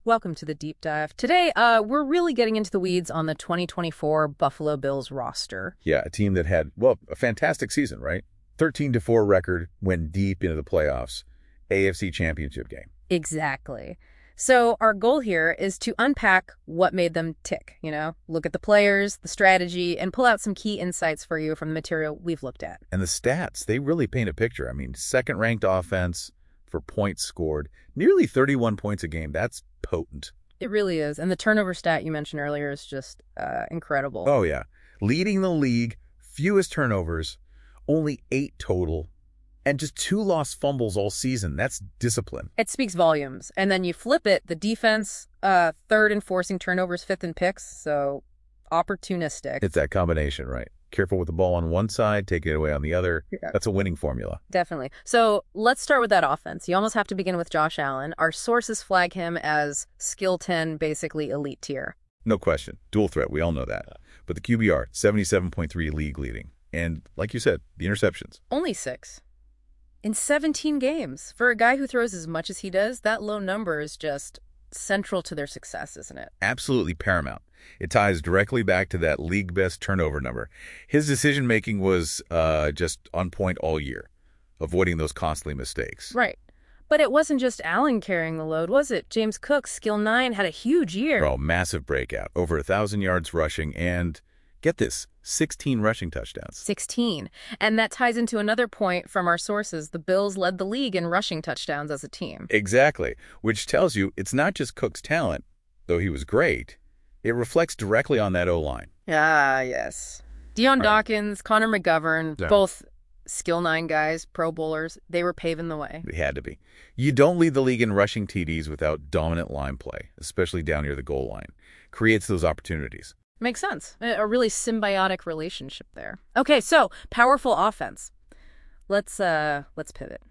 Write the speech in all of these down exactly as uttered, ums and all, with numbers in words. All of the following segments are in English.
Welcome to the deep dive. Today, uh, we're really getting into the weeds on the twenty twenty-four Buffalo Bills roster. Yeah, a team that had, well, a fantastic season, right? thirteen to four record, went deep into the playoffs. A F C Championship game. Exactly. So our goal here is to unpack what made them tick, you know, look at the players, the strategy, and pull out some key insights for you from the material we've looked at. And the stats, they really paint a picture. I mean, second-ranked offense for points scored, nearly thirty-one points a game. That's potent. It really is. And the turnover stat you mentioned earlier is just uh, incredible. Oh, yeah. Leading the league, fewest turnovers, only eight total, and just two lost fumbles all season. That's discipline. It speaks volumes. And then you flip it, the defense, uh, third in forcing turnovers, fifth in picks, so opportunistic. It's that combination, right? Careful with the ball on one side, taking it away on the other. Yeah. That's a winning formula. Definitely. So let's start with that offense. You almost have to begin with Josh Allen. Our sources flag him as skill ten, basically elite tier. No question. Dual threat. We all know that. But the Q B R, seventy-seven point three league leading. And like you said, the interceptions. Only six. In seventeen games. For a guy who throws as much as he does, that low number is just central to their success, isn't it? Absolutely paramount. It ties directly back to that league best turnover number. His decision-making was uh, just on point all year, avoiding those costly mistakes. Right. But it wasn't just Allen carrying the load, was it? James Cook, skill nine, had a huge year. Oh, massive breakout. Over one thousand yards rushing and, get this, sixteen rushing touchdowns. sixteen. And that ties into another point from our sources. The Bills led the league in rushing touchdowns as a team. Exactly, which tells you it's not just Cook's talent, though he was great. It reflects directly on that O-line. Ah, yes. Deion Right. Dawkins, Connor McGovern, Yeah. both skill nine guys, pro bowlers, they were paving the way. They had to be. You don't lead the league in rushing T Ds without dominant line play, especially down near the goal line. Creates those opportunities. Makes sense. A a really symbiotic relationship there. Okay, so powerful offense. Let's uh let's pivot.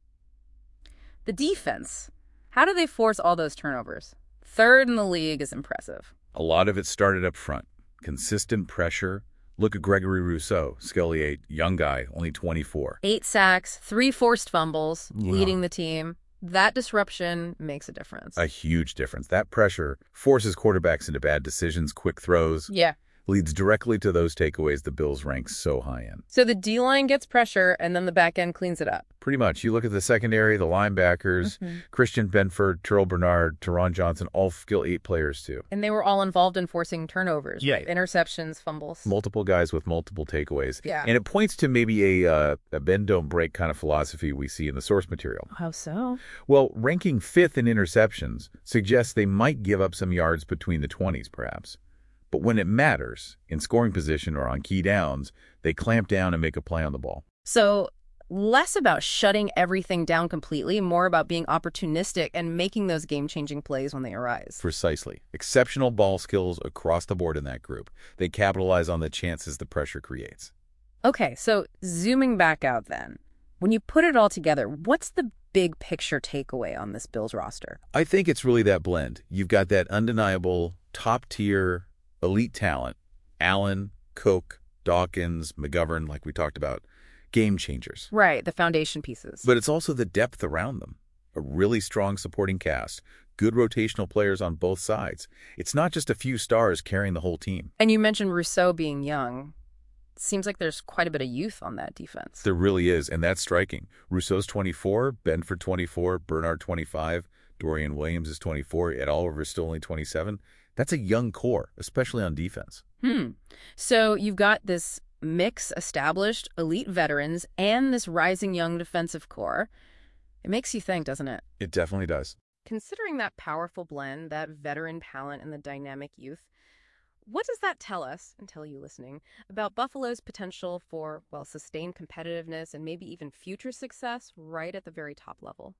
The defense. How do they force all those turnovers? Third in the league is impressive. A lot of it started up front. Consistent pressure. Look at Gregory Rousseau, Scully eight, young guy, only twenty-four. Eight sacks, three forced fumbles, Yeah. leading the team. That disruption makes a difference. A huge difference. That pressure forces quarterbacks into bad decisions, quick throws, Yeah. leads directly to those takeaways the Bills rank so high in. So the D-line gets pressure, and then the back end cleans it up. Pretty much. You look at the secondary, the linebackers, Mhm. Christian Benford, Terrell Bernard, Teron Johnson, all skill eight players too. And they were all involved in forcing turnovers. Yeah. Interceptions, fumbles. Multiple guys with multiple takeaways. Yeah. And it points to maybe a, uh, a bend, don't break kind of philosophy we see in the source material. How so? Well, ranking fifth in interceptions suggests they might give up some yards between the twenties, perhaps. But when it matters, in scoring position or on key downs, they clamp down and make a play on the ball. So less about shutting everything down completely, more about being opportunistic and making those game-changing plays when they arise. Precisely. Exceptional ball skills across the board in that group. They capitalize on the chances the pressure creates. Okay, so zooming back out then, when you put it all together, what's the big picture takeaway on this Bills roster? I think it's really that blend. You've got that undeniable top-tier elite talent, Allen, Cook, Dawkins, McGovern, like we talked about, game changers. Right, the foundation pieces. But it's also the depth around them. A really strong supporting cast, good rotational players on both sides. It's not just a few stars carrying the whole team. And you mentioned Rousseau being young. Seems like there's quite a bit of youth on that defense. There really is, and that's striking. Rousseau's twenty-four, Benford twenty-four, Bernard twenty-five, Dorian Williams is twenty-four, Ed Oliver's still only twenty-seven. That's a young core, especially on defense. Hmm. So you've got this mix established, elite veterans, and this rising young defensive core. It makes you think, doesn't it? It definitely does. Considering that powerful blend, that veteran talent and the dynamic youth, what does that tell us, and tell you listening, about Buffalo's potential for, well, sustained competitiveness and maybe even future success right at the very top level?